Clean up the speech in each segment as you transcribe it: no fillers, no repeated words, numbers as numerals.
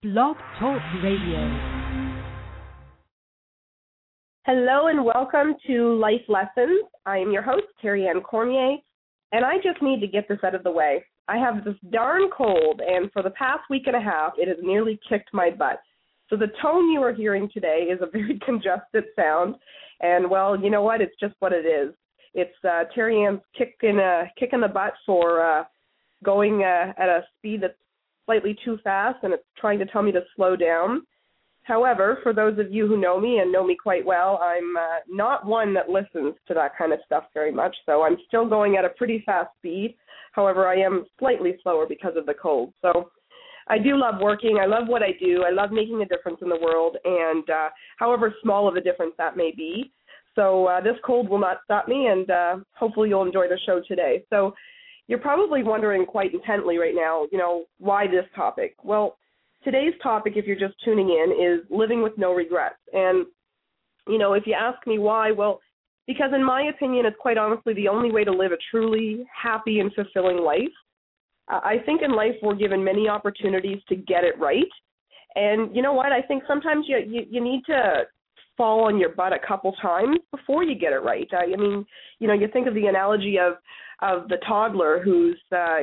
Blog Talk Radio. Hello and welcome to Life Lessons. I am your host, Terry Ann Cormier, and I just need to get this out of the way. I have this darn cold, and for the past week and a half, it has nearly kicked my butt. So the tone you are hearing today is a very congested sound, and well, you know what? It's just what it is. It's Terry Ann's kick in the butt for going at a speed that's slightly too fast, and it's trying to tell me to slow down. However, for those of you who know me and know me quite well, I'm not one that listens to that kind of stuff very much, so I'm still going at a pretty fast speed. However, I am slightly slower because of the cold. So I do love working. I love what I do. I love making a difference in the world, and however small of a difference that may be. So this cold will not stop me, and hopefully you'll enjoy the show today. So you're probably wondering quite intently right now, why this topic? Well, today's topic, if you're just tuning in, is living with no regrets. And, if you ask me why, well, because in my opinion, it's quite honestly the only way to live a truly happy and fulfilling life. I think in life we're given many opportunities to get it right. And you know what? I think sometimes you need to fall on your butt a couple times before you get it right. I mean, you think of the analogy of the toddler who's,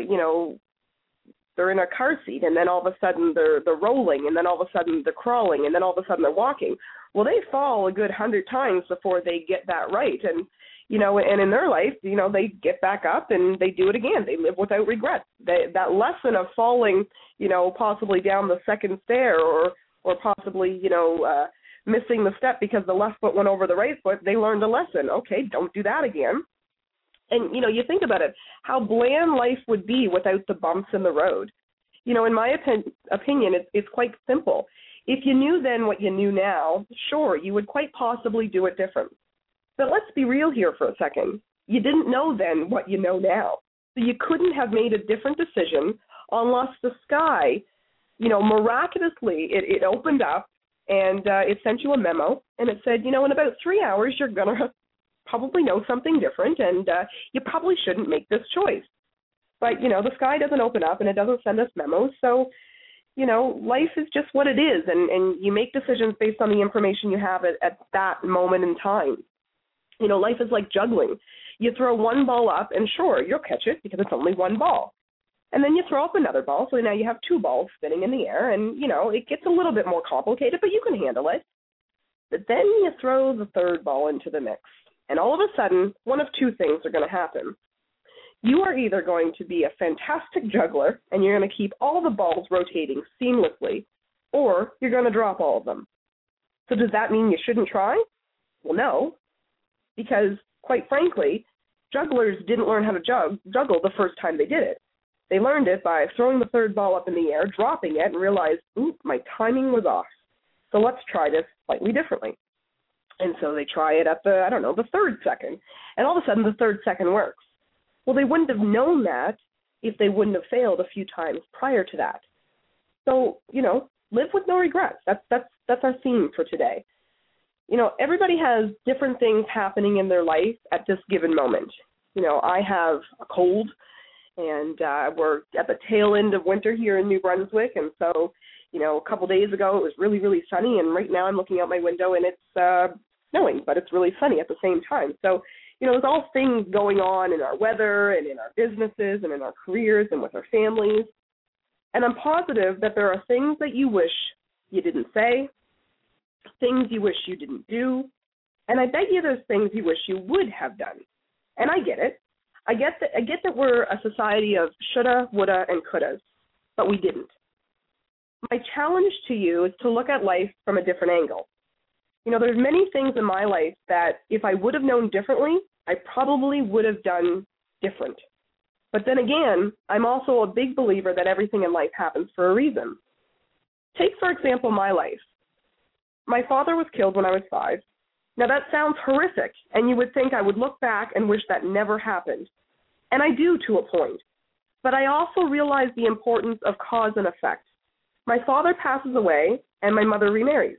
they're in a car seat, and then all of a sudden they're rolling, and then all of a sudden they're crawling, and then all of a sudden they're walking. Well, they fall a good 100 times before they get that right. And, and in their life, they get back up and they do it again. They live without regret. That lesson of falling, possibly down the second stair or possibly, missing the step because the left foot went over the right foot, they learned a lesson. Okay, don't do that again. And, you think about it, how bland life would be without the bumps in the road. In my opinion, it's quite simple. If you knew then what you knew now, sure, you would quite possibly do it different. But let's be real here for a second. You didn't know then what you know now. So you couldn't have made a different decision unless the sky, miraculously, it opened up and it sent you a memo and it said, in about 3 hours, you're going to probably know something different, and you probably shouldn't make this choice. But, the sky doesn't open up, and it doesn't send us memos, so, life is just what it is, and you make decisions based on the information you have at that moment in time. Life is like juggling. You throw one ball up, and sure, you'll catch it because it's only one ball. And then you throw up another ball, so now you have two balls spinning in the air, and, it gets a little bit more complicated, but you can handle it. But then you throw the third ball into the mix. And all of a sudden, one of two things are going to happen. You are either going to be a fantastic juggler, and you're going to keep all the balls rotating seamlessly, or you're going to drop all of them. So does that mean you shouldn't try? Well, no, because quite frankly, jugglers didn't learn how to juggle the first time they did it. They learned it by throwing the third ball up in the air, dropping it, and realized, my timing was off. So let's try this slightly differently. And so they try it at the third second. And all of a sudden, the third second works. Well, they wouldn't have known that if they wouldn't have failed a few times prior to that. So, live with no regrets. That's our theme for today. Everybody has different things happening in their life at this given moment. I have a cold, and we're at the tail end of winter here in New Brunswick, and so, a couple days ago it was really, really sunny, and right now I'm looking out my window and it's snowing, but it's really sunny at the same time. So, there's all things going on in our weather and in our businesses and in our careers and with our families. And I'm positive that there are things that you wish you didn't say, things you wish you didn't do, and I bet you there's things you wish you would have done. And I get it. I get that we're a society of shoulda, woulda, and couldas, but we didn't. My challenge to you is to look at life from a different angle. There's many things in my life that if I would have known differently, I probably would have done different. But then again, I'm also a big believer that everything in life happens for a reason. Take, for example, my life. My father was killed when I was 5. Now, that sounds horrific, and you would think I would look back and wish that never happened. And I do to a point. But I also realize the importance of cause and effect. My father passes away, and my mother remarries.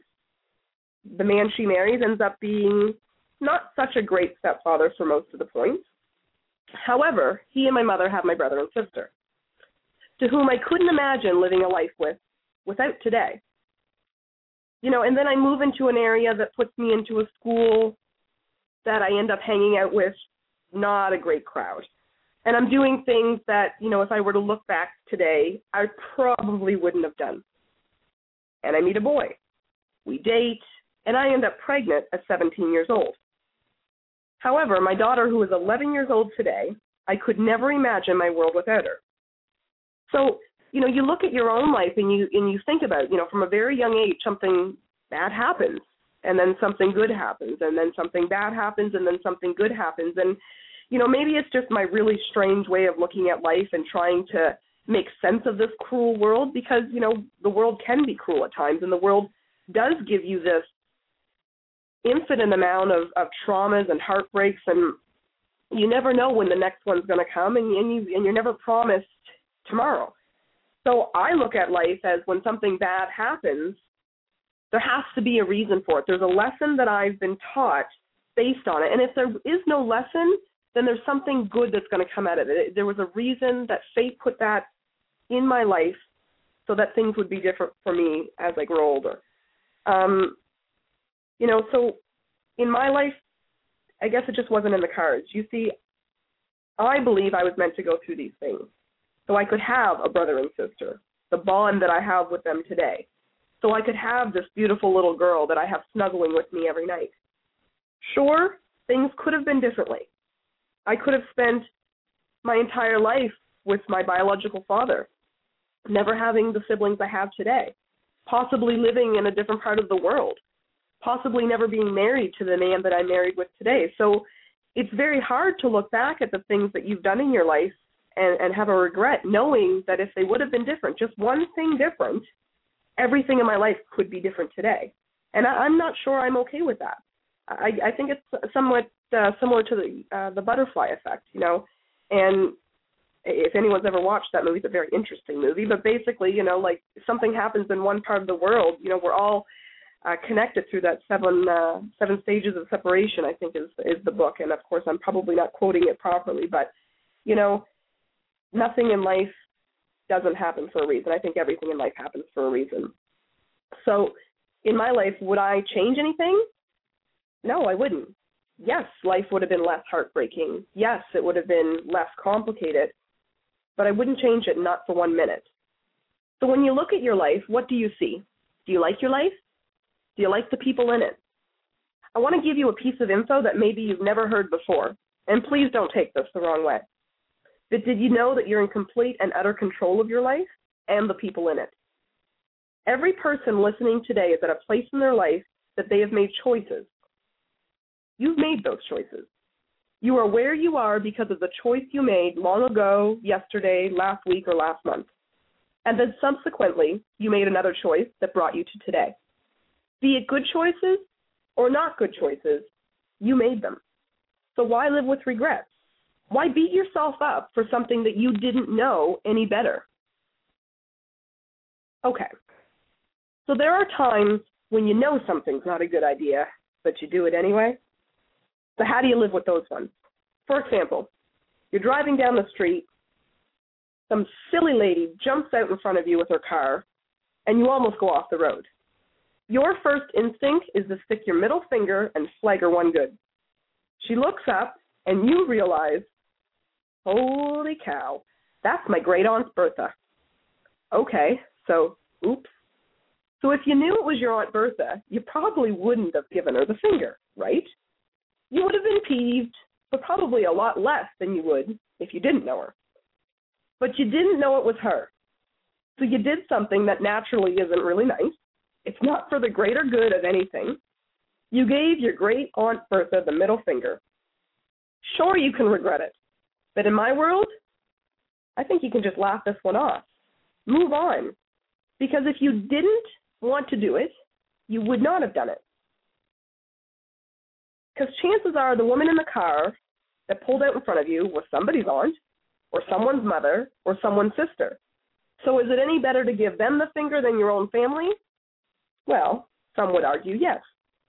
The man she marries ends up being not such a great stepfather for most of the points. However, he and my mother have my brother and sister, to whom I couldn't imagine living a life with without today. And then I move into an area that puts me into a school that I end up hanging out with not a great crowd. And I'm doing things that, if I were to look back today, I probably wouldn't have done. And I meet a boy. We date, and I end up pregnant at 17 years old. However, my daughter, who is 11 years old today, I could never imagine my world without her. So, you look at your own life and you think about, from a very young age, something bad happens, and then something good happens, and then something bad happens, and then something good happens. And, maybe it's just my really strange way of looking at life and trying to make sense of this cruel world because, the world can be cruel at times, and the world does give you this infinite amount of traumas and heartbreaks, and you never know when the next one's going to come, and you're never promised tomorrow. So I look at life as when something bad happens, there has to be a reason for it. There's a lesson that I've been taught based on it. And if there is no lesson, then there's something good that's going to come out of it. There was a reason that fate put that in my life so that things would be different for me as I grow older. So in my life, I guess it just wasn't in the cards. You see, I believe I was meant to go through these things so I could have a brother and sister, the bond that I have with them today. So I could have this beautiful little girl that I have snuggling with me every night. Sure, things could have been differently. I could have spent my entire life with my biological father, never having the siblings I have today, possibly living in a different part of the world, possibly never being married to the man that I'm married with today. So it's very hard to look back at the things that you've done in your life and have a regret, knowing that if they would have been different, just one thing different, everything in my life could be different today. And I'm not sure I'm okay with that. I think it's somewhat similar to the butterfly effect, and if anyone's ever watched that movie, it's a very interesting movie, but basically, like something happens in one part of the world, we're all connected through that seven stages of separation, I think is the book. And of course, I'm probably not quoting it properly, but, nothing in life doesn't happen for a reason. I think everything in life happens for a reason. So in my life, would I change anything? No, I wouldn't. Yes, life would have been less heartbreaking. Yes, it would have been less complicated, but I wouldn't change it, not for 1 minute. So when you look at your life, what do you see? Do you like your life? Do you like the people in it? I want to give you a piece of info that maybe you've never heard before, and please don't take this the wrong way. But did you know that you're in complete and utter control of your life and the people in it? Every person listening today is at a place in their life that they have made choices. You've made those choices. You are where you are because of the choice you made long ago, yesterday, last week, or last month. And then subsequently, you made another choice that brought you to today. Be it good choices or not good choices, you made them. So why live with regrets? Why beat yourself up for something that you didn't know any better? Okay. So there are times when you know something's not a good idea, but you do it anyway. So how do you live with those ones? For example, you're driving down the street, some silly lady jumps out in front of you with her car, and you almost go off the road. Your first instinct is to stick your middle finger and flag her one good. She looks up, and you realize, holy cow, that's my great-aunt Bertha. Okay, so, oops. So if you knew it was your Aunt Bertha, you probably wouldn't have given her the finger, right? You would have been peeved, but probably a lot less than you would if you didn't know her. But you didn't know it was her. So you did something that naturally isn't really nice. It's not for the greater good of anything. You gave your great-aunt Bertha the middle finger. Sure, you can regret it. But in my world, I think you can just laugh this one off. Move on. Because if you didn't want to do it, you would not have done it. Because chances are the woman in the car that pulled out in front of you was somebody's aunt or someone's mother or someone's sister. So is it any better to give them the finger than your own family? Well, some would argue yes.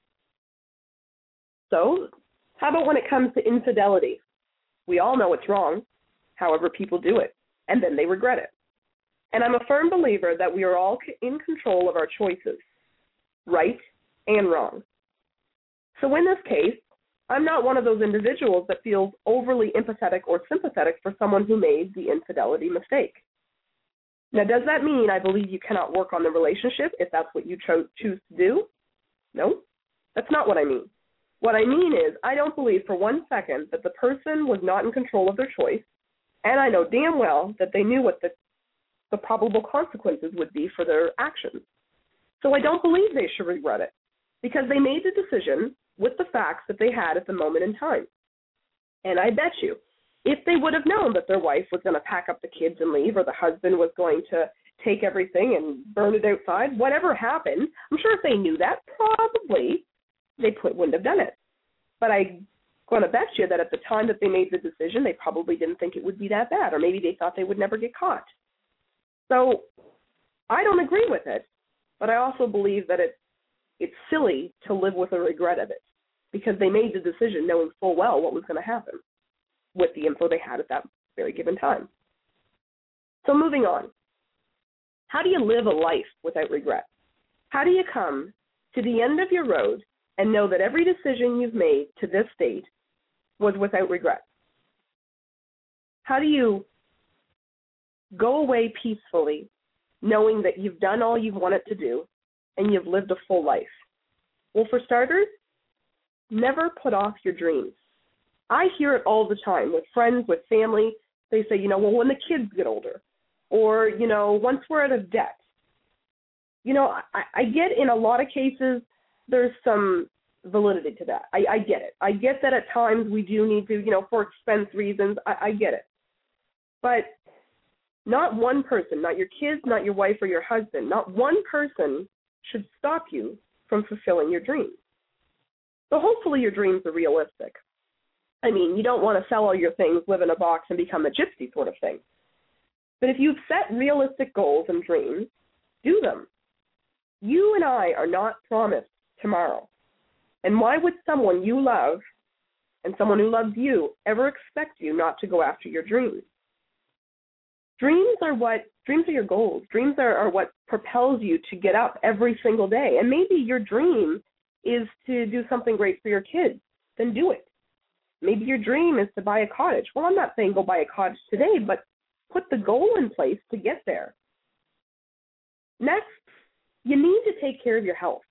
So how about when it comes to infidelity? We all know it's wrong. However, people do it, and then they regret it. And I'm a firm believer that we are all in control of our choices, right and wrong. So in this case, I'm not one of those individuals that feels overly empathetic or sympathetic for someone who made the infidelity mistake. Now, does that mean I believe you cannot work on the relationship if that's what you choose to do? No, that's not what I mean. What I mean is I don't believe for 1 second that the person was not in control of their choice, and I know damn well that they knew what the probable consequences would be for their actions. So I don't believe they should regret it because they made the decision with the facts that they had at the moment in time. And I bet you, if they would have known that their wife was going to pack up the kids and leave, or the husband was going to take everything and burn it outside, whatever happened, I'm sure if they knew that, probably they wouldn't have done it. But I'm going to bet you that at the time that they made the decision, they probably didn't think it would be that bad, or maybe they thought they would never get caught. So I don't agree with it, but I also believe that it's silly to live with a regret of it because they made the decision knowing full well what was going to happen with the info they had at that very given time. So moving on. How do you live a life without regret? How do you come to the end of your road and know that every decision you've made to this date was without regret? How do you go away peacefully knowing that you've done all you've wanted to do and you've lived a full life? Well, for starters, never put off your dreams. I hear it all the time with friends, with family. They say, well, when the kids get older, or, once we're out of debt. I get in a lot of cases there's some validity to that. I get it. I get that at times we do need to, for expense reasons. I get it. But not one person, not your kids, not your wife or your husband, not one person should stop you from fulfilling your dreams. So hopefully your dreams are realistic. I mean, you don't want to sell all your things, live in a box, and become a gypsy sort of thing. But if you've set realistic goals and dreams, do them. You and I are not promised tomorrow. And why would someone you love and someone who loves you ever expect you not to go after your dreams? Dreams are your goals. Dreams are what propels you to get up every single day. And maybe your dream is to do something great for your kids. Then do it. Maybe your dream is to buy a cottage. Well, I'm not saying go buy a cottage today, but put the goal in place to get there. Next, you need to take care of your health.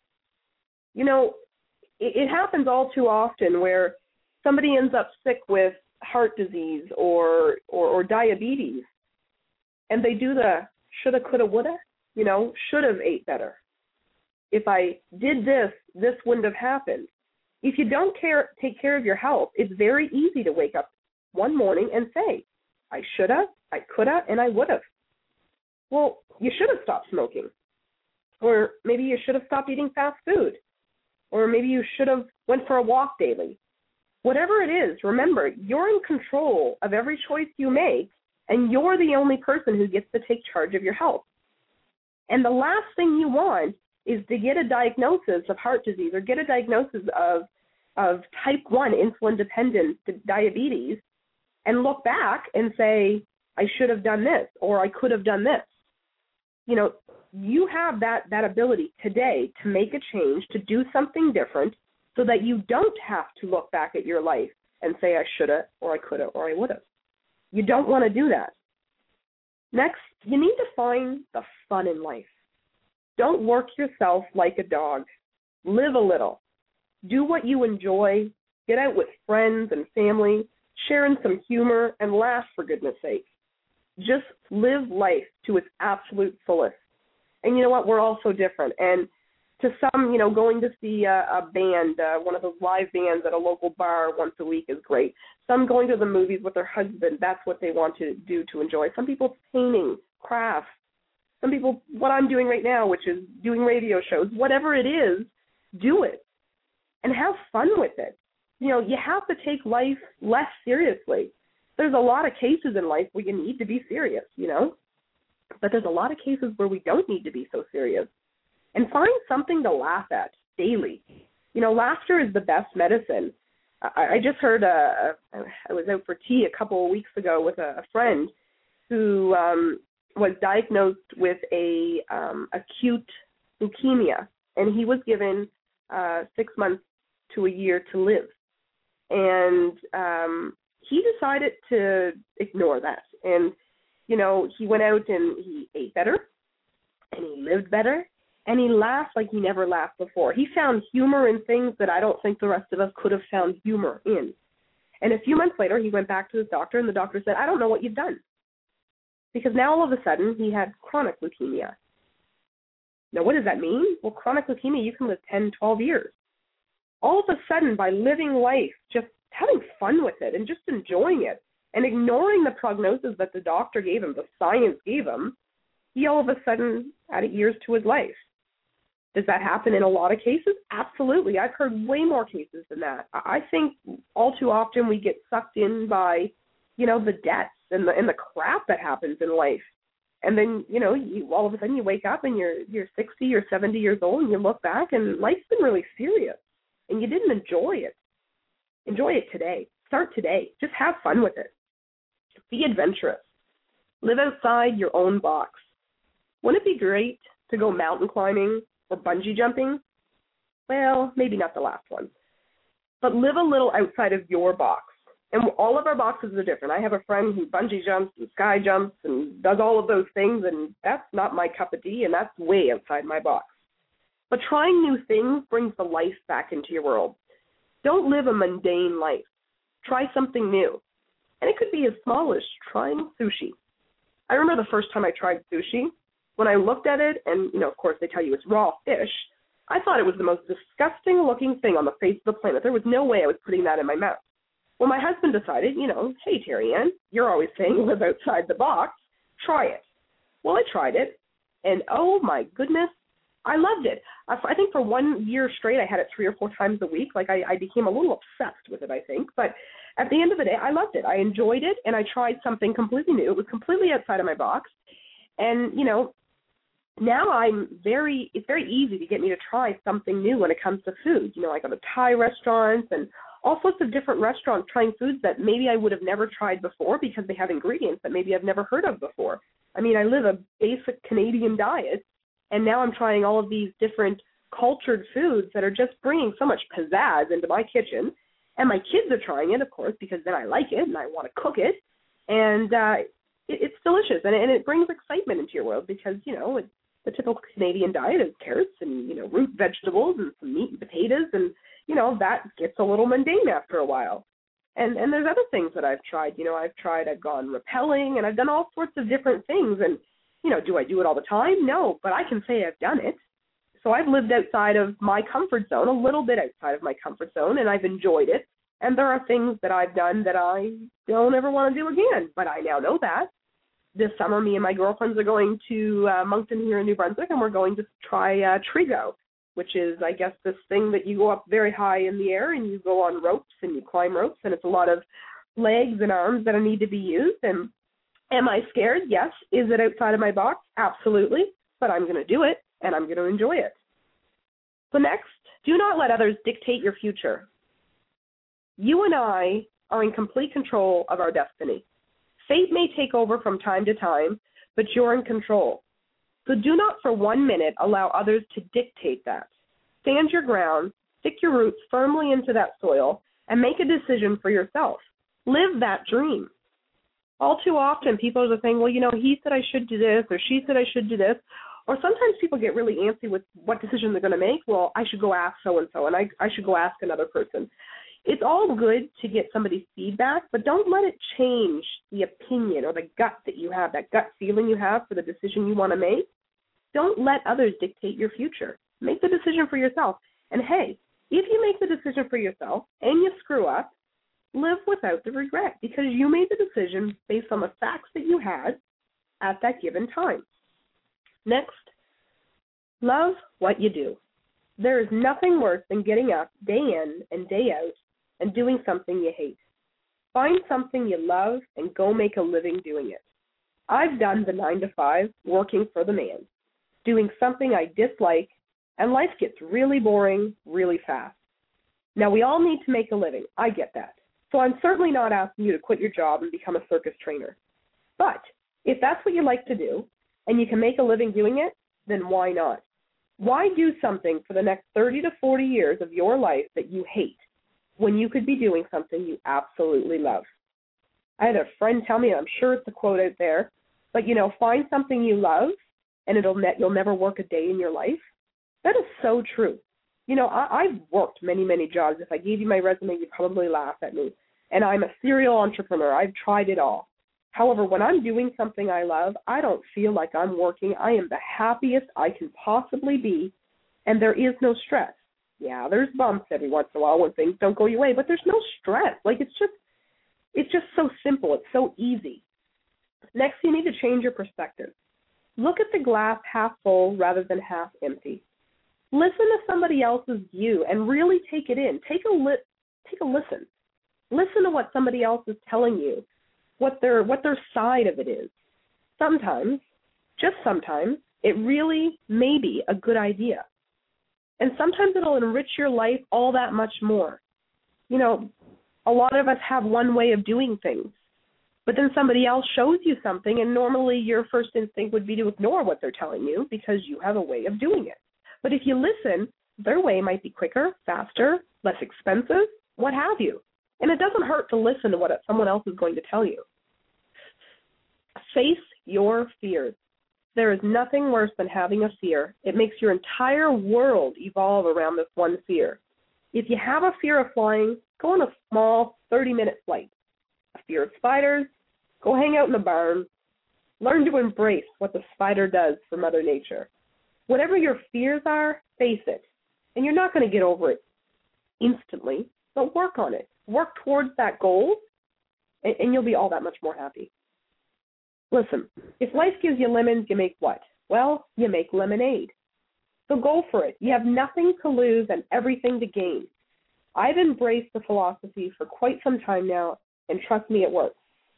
It happens all too often where somebody ends up sick with heart disease or diabetes, and they do the shoulda, coulda, woulda, should have ate better. If I did this, this wouldn't have happened. If you don't take care of your health, it's very easy to wake up one morning and say, I shoulda, I coulda, and I woulda. Well, you should have stopped smoking. Or maybe you should have stopped eating fast food. Or maybe you should have went for a walk daily. Whatever it is, remember, you're in control of every choice you make, and you're the only person who gets to take charge of your health. And the last thing you want is to get a diagnosis of heart disease or get a diagnosis of type 1 insulin-dependent diabetes and look back and say, I should have done this or I could have done this. You have that ability today to make a change, to do something different so that you don't have to look back at your life and say, I shoulda or I coulda or I woulda. You don't want to do that. Next, you need to find the fun in life. Don't work yourself like a dog. Live a little. Do what you enjoy. Get out with friends and family. Share in some humor and laugh, for goodness sake. Just live life to its absolute fullest. And you know what? We're all so different. And to some, going to see a band, one of those live bands at a local bar once a week is great. Some going to the movies with their husband, that's what they want to do to enjoy. Some people painting, crafts. Some people, what I'm doing right now, which is doing radio shows. Whatever it is, do it. And have fun with it. You have to take life less seriously. There's a lot of cases in life where you need to be serious, But there's a lot of cases where we don't need to be so serious. And find something to laugh at daily. Laughter is the best medicine. I just heard, I was out for tea a couple of weeks ago with a friend who was diagnosed with a acute leukemia, and he was given 6 months to a year to live. And he decided to ignore that. And, you know, he went out and he ate better, and he lived better, and he laughed like he never laughed before. He found humor in things that I don't think the rest of us could have found humor in. And a few months later, he went back to his doctor, and the doctor said, I don't know what you've done. Because now all of a sudden, he had chronic leukemia. Now, what does that mean? Well, chronic leukemia, you can live 10, 12 years. All of a sudden, by living life, just having fun with it and just enjoying it and ignoring the prognosis that the doctor gave him, the science gave him, he all of a sudden added years to his life. Does that happen in a lot of cases? Absolutely. I've heard way more cases than that. I think all too often we get sucked in by, you know, the debts and the crap that happens in life. And then, you know, all of a sudden you wake up and you're 60 or 70 years old and you look back and life's been really serious and you didn't enjoy it. Enjoy it today. Start today. Just have fun with it. Be adventurous. Live outside your own box. Wouldn't it be great to go mountain climbing or bungee jumping? Well, maybe not the last one. But live a little outside of your box. And all of our boxes are different. I have a friend who bungee jumps and sky jumps and does all of those things, and that's not my cup of tea, and that's way outside my box. But trying new things brings the life back into your world. Don't live a mundane life. Try something new. And it could be as small as trying sushi. I remember the first time I tried sushi. When I looked at it, and, you know, of course they tell you it's raw fish, I thought it was the most disgusting looking thing on the face of the planet. There was no way I was putting that in my mouth. Well, my husband decided, you know, hey, Terry Ann, you're always saying live outside the box. Try it. Well, I tried it, and oh, my goodness, I loved it. I think for 1 year straight, I had it 3 or 4 times a week. Like, I became a little obsessed with it, I think. But at the end of the day, I loved it. I enjoyed it, and I tried something completely new. It was completely outside of my box. And, you know, now it's very easy to get me to try something new when it comes to food. You know, I go to Thai restaurants and all sorts of different restaurants trying foods that maybe I would have never tried before because they have ingredients that maybe I've never heard of before. I mean, I live a basic Canadian diet, and now I'm trying all of these different cultured foods that are just bringing so much pizzazz into my kitchen. And my kids are trying it, of course, because then I like it and I want to cook it. And it's delicious, and it brings excitement into your world because, you know, the typical Canadian diet is carrots and, you know, root vegetables and some meat and potatoes, and, you know, that gets a little mundane after a while. And there's other things that I've tried. You know, I've gone rappelling, and I've done all sorts of different things. And, you know, do I do it all the time? No, but I can say I've done it. So I've lived outside of my comfort zone, a little bit outside of my comfort zone, and I've enjoyed it. And there are things that I've done that I don't ever want to do again, but I now know that. This summer, me and my girlfriends are going to Moncton here in New Brunswick, and we're going to try Trigo, which is, I guess, this thing that you go up very high in the air and you go on ropes and you climb ropes, and it's a lot of legs and arms that need to be used. And am I scared? Yes. Is it outside of my box? Absolutely. But I'm going to do it, and I'm going to enjoy it. So next, do not let others dictate your future. You and I are in complete control of our destiny. Fate may take over from time to time, but you're in control. So do not for 1 minute allow others to dictate that. Stand your ground, stick your roots firmly into that soil, and make a decision for yourself. Live that dream. All too often, people are saying, well, you know, he said I should do this, or she said I should do this. Or sometimes people get really antsy with what decision they're going to make. Well, I should go ask so-and-so, and I should go ask another person. It's all good to get somebody's feedback, but don't let it change the opinion or the gut that you have, that gut feeling you have for the decision you want to make. Don't let others dictate your future. Make the decision for yourself. And hey, if you make the decision for yourself and you screw up, live without the regret because you made the decision based on the facts that you had at that given time. Next, love what you do. There is nothing worse than getting up day in and day out and doing something you hate. Find something you love and go make a living doing it. I've done the 9 to 5 working for the man, doing something I dislike, and life gets really boring really fast. Now, we all need to make a living. I get that. So I'm certainly not asking you to quit your job and become a circus trainer. But If that's what you like to do and you can make a living doing it, then why not? Why do something for the next 30 to 40 years of your life that you hate when you could be doing something you absolutely love? I had a friend tell me, and I'm sure it's a quote out there, but, find something you love and you'll never work a day in your life. That is so true. I've worked many, many jobs. If I gave you my resume, you'd probably laugh at me. And I'm a serial entrepreneur. I've tried it all. However, when I'm doing something I love, I don't feel like I'm working. I am the happiest I can possibly be, and there is no stress. Yeah, there's bumps every once in a while when things don't go your way, but there's no stress. It's just so simple. It's so easy. Next, you need to change your perspective. Look at the glass half full rather than half empty. Listen to somebody else's view and really take it in. Take a listen. Listen to what somebody else is telling you, what their side of it is. Sometimes, just sometimes, it really may be a good idea. And sometimes it'll enrich your life all that much more. A lot of us have one way of doing things, but then somebody else shows you something, and normally your first instinct would be to ignore what they're telling you because you have a way of doing it. But if you listen, their way might be quicker, faster, less expensive, what have you. And it doesn't hurt to listen to what someone else is going to tell you. Face your fears. There is nothing worse than having a fear. It makes your entire world evolve around this one fear. If you have a fear of flying, go on a small 30-minute flight. A fear of spiders, go hang out in the barn. Learn to embrace what the spider does for Mother Nature. Whatever your fears are, face it. And you're not going to get over it instantly, but work on it. Work towards that goal, and you'll be all that much more happy. Listen, if life gives you lemons, you make what? Well, you make lemonade. So go for it. You have nothing to lose and everything to gain. I've embraced the philosophy for quite some time now, and trust me, it works.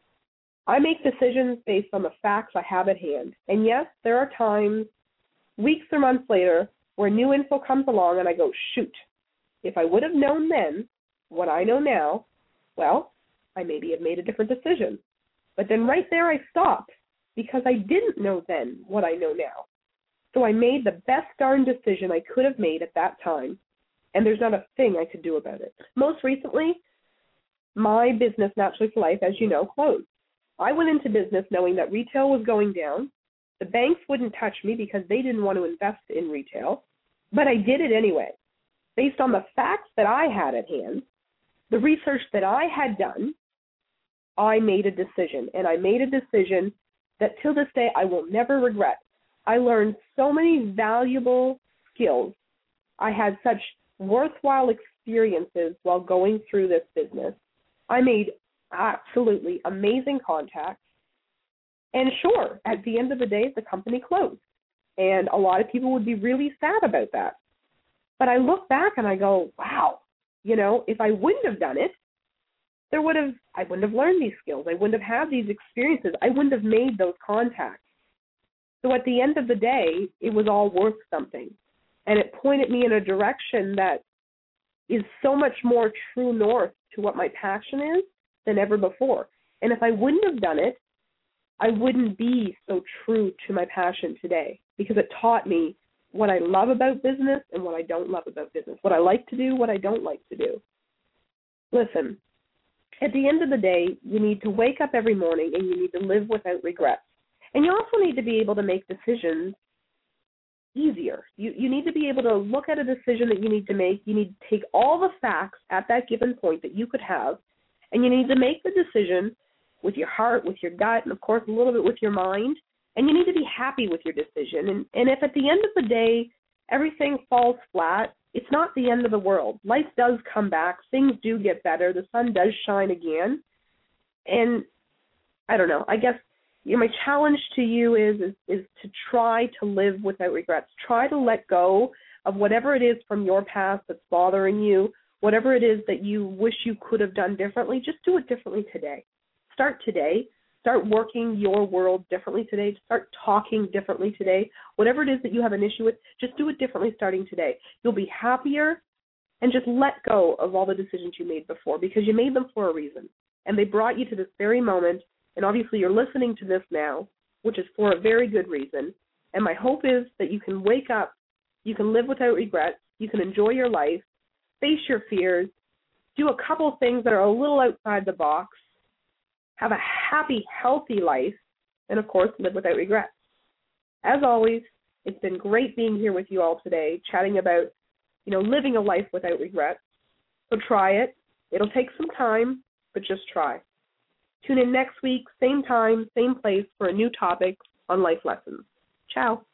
I make decisions based on the facts I have at hand. And yes, there are times, weeks or months later, where new info comes along and I go, shoot, if I would have known then what I know now, well, I maybe have made a different decision. But then right there I stopped because I didn't know then what I know now. So I made the best darn decision I could have made at that time, and there's not a thing I could do about it. Most recently, my business, Naturally for Life, as you know, closed. I went into business knowing that retail was going down. The banks wouldn't touch me because they didn't want to invest in retail, but I did it anyway. Based on the facts that I had at hand, the research that I had done, I made a decision, and I made a decision that till this day I will never regret. I learned so many valuable skills. I had such worthwhile experiences while going through this business. I made absolutely amazing contacts. And sure, at the end of the day, the company closed. And a lot of people would be really sad about that. But I look back and I go, wow, if I wouldn't have done it, I wouldn't have learned these skills. I wouldn't have had these experiences. I wouldn't have made those contacts. So at the end of the day, it was all worth something. And it pointed me in a direction that is so much more true north to what my passion is than ever before. And if I wouldn't have done it, I wouldn't be so true to my passion today, because it taught me what I love about business and what I don't love about business, what I like to do, what I don't like to do. Listen, at the end of the day, you need to wake up every morning and you need to live without regrets. And you also need to be able to make decisions easier. You need to be able to look at a decision that you need to make. You need to take all the facts at that given point that you could have, and you need to make the decision with your heart, with your gut, and of course a little bit with your mind. And you need to be happy with your decision. And if at the end of the day everything falls flat, it's not the end of the world. Life does come back. Things do get better. The sun does shine again. And I don't know. I guess my challenge to you is to try to live without regrets. Try to let go of whatever it is from your past that's bothering you, whatever it is that you wish you could have done differently. Just do it differently today. Start today. Start working your world differently today. Start talking differently today. Whatever it is that you have an issue with, just do it differently starting today. You'll be happier, and just let go of all the decisions you made before, because you made them for a reason. And they brought you to this very moment And obviously you're listening to this now, which is for a very good reason. And my hope is that you can wake up, you can live without regrets, you can enjoy your life, face your fears, do a couple things that are a little outside the box, have a happy, healthy life, and of course, live without regrets. As always, it's been great being here with you all today, chatting about, living a life without regrets. So try it. It'll take some time, but just try. Tune in next week, same time, same place, for a new topic on life lessons. Ciao.